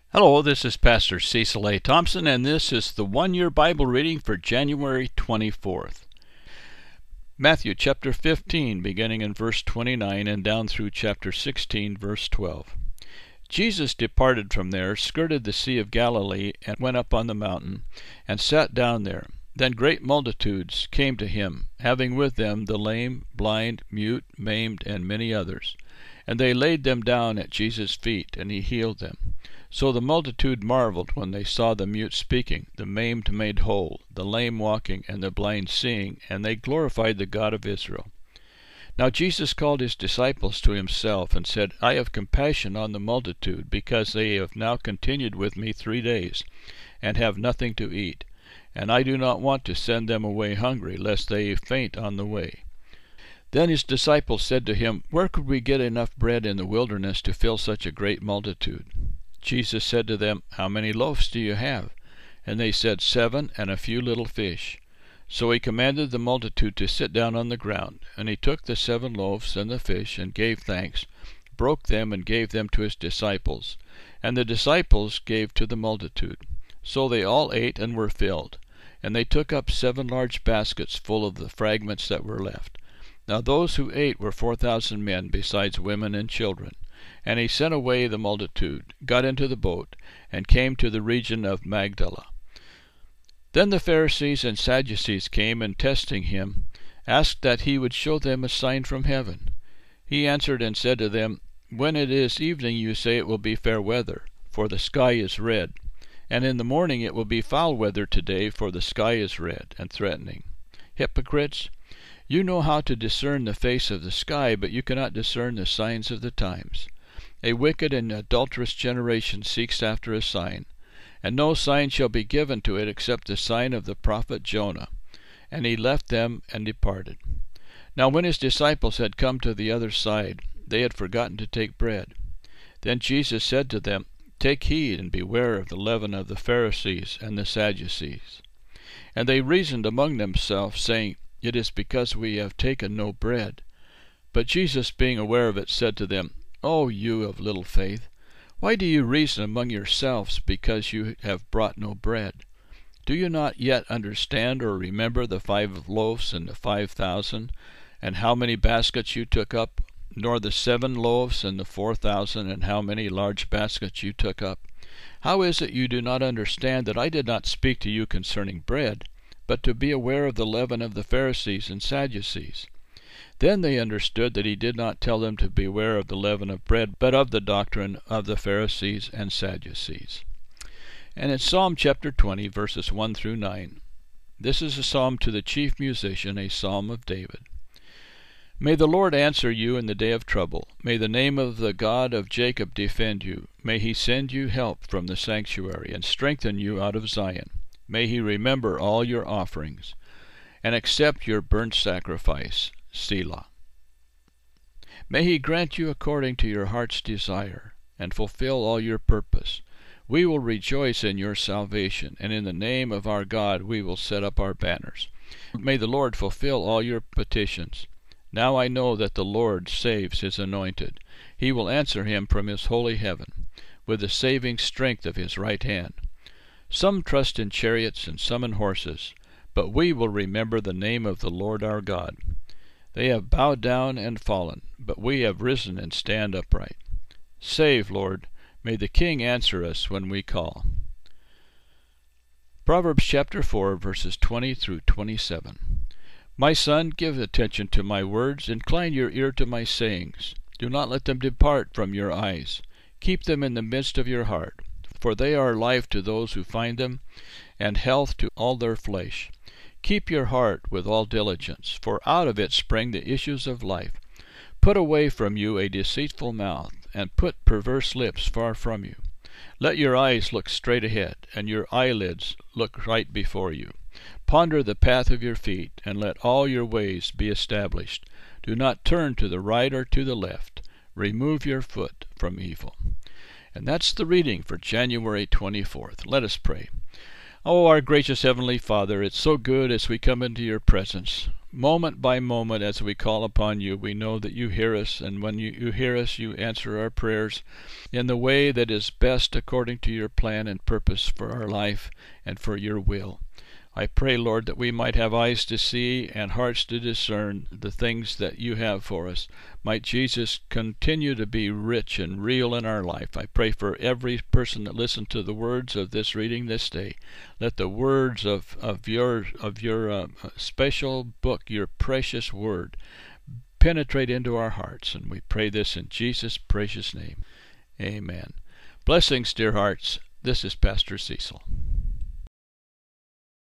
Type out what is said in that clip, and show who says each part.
Speaker 1: Hello, this is Pastor Cecil A. Thompson, and this is the one-year Bible reading for January 24th. Matthew chapter 15, beginning in verse 29 and down through chapter 16, verse 12. Jesus departed from there, skirted the Sea of Galilee, and went up on the mountain, and sat down there. Then great multitudes came to him, having with them the lame, blind, mute, maimed, and many others. And they laid them down at Jesus' feet, and he healed them. So the multitude marveled when they saw the mute speaking, the maimed made whole, the lame walking, and the blind seeing, and they glorified the God of Israel. Now Jesus called his disciples to himself, and said, I have compassion on the multitude, because they have now continued with me 3 days, and have nothing to eat. And I do not want to send them away hungry, lest they faint on the way. Then his disciples said to him, Where could we get enough bread in the wilderness to fill such a great multitude? Jesus said to them, How many loaves do you have? And they said, 7, and a few little fish. So he commanded the multitude to sit down on the ground. And he took the 7 loaves and the fish, and gave thanks, broke them, and gave them to his disciples. And the disciples gave to the multitude. So they all ate and were filled. And they took up 7 large baskets full of the fragments that were left. Now those who ate were 4,000 men, besides women and children. And he sent away the multitude, got into the boat, and came to the region of Magdala. Then the Pharisees and Sadducees came, and testing him, asked that he would show them a sign from heaven. He answered and said to them, When it is evening you say it will be fair weather, for the sky is red. And in the morning it will be foul weather today, for the sky is red and threatening. Hypocrites! You know how to discern the face of the sky, but you cannot discern the signs of the times. A wicked and adulterous generation seeks after a sign, and no sign shall be given to it except the sign of the prophet Jonah. And he left them and departed. Now when his disciples had come to the other side, they had forgotten to take bread. Then Jesus said to them, Take heed and beware of the leaven of the Pharisees and the Sadducees. And they reasoned among themselves, saying, It is because we have taken no bread. But Jesus, being aware of it, said to them, O you of little faith, why do you reason among yourselves, because you have brought no bread? Do you not yet understand or remember the 5 loaves and the 5,000, and how many baskets you took up, nor the 7 loaves and the 4,000, and how many large baskets you took up? How is it you do not understand that I did not speak to you concerning bread, but to be aware of the leaven of the Pharisees and Sadducees? Then they understood that he did not tell them to beware of the leaven of bread, but of the doctrine of the Pharisees and Sadducees. And in Psalm chapter 20, verses 1 through 9, this is a psalm to the chief musician, a psalm of David. May the Lord answer you in the day of trouble. May the name of the God of Jacob defend you. May he send you help from the sanctuary, and strengthen you out of Zion. May he remember all your offerings, and accept your burnt sacrifice. Selah. May he grant you according to your heart's desire, and fulfill all your purpose. We will rejoice in your salvation, and in the name of our God we will set up our banners. May the Lord fulfill all your petitions. Now I know that the Lord saves his anointed. He will answer him from his holy heaven, with the saving strength of his right hand. Some trust in chariots and some in horses, but we will remember the name of the Lord our God. They have bowed down and fallen, but we have risen and stand upright. Save, Lord. May the King answer us when we call. Proverbs chapter 4, verses 20 through 27. My son, give attention to my words, incline your ear to my sayings. Do not let them depart from your eyes. Keep them in the midst of your heart, for they are life to those who find them, and health to all their flesh. Keep your heart with all diligence, for out of it spring the issues of life. Put away from you a deceitful mouth, and put perverse lips far from you. Let your eyes look straight ahead, and your eyelids look right before you. Ponder the path of your feet, and let all your ways be established. Do not turn to the right or to the left. Remove your foot from evil. And that's the reading for January 24th. Let us pray. Oh, our gracious Heavenly Father, it's so good as we come into your presence. moment by moment as we call upon you. We know that you hear us, and when you hear us, you answer our prayers in the way that is best according to your plan and purpose for our life and for your will. I pray, Lord, that we might have eyes to see and hearts to discern the things that you have for us. Might Jesus continue to be rich and real in our life. I pray for every person that listened to the words of this reading this day. Let the words of your special book, your precious word, penetrate into our hearts. And we pray this in Jesus' precious name. Amen. Blessings, dear hearts. This is Pastor Cecil.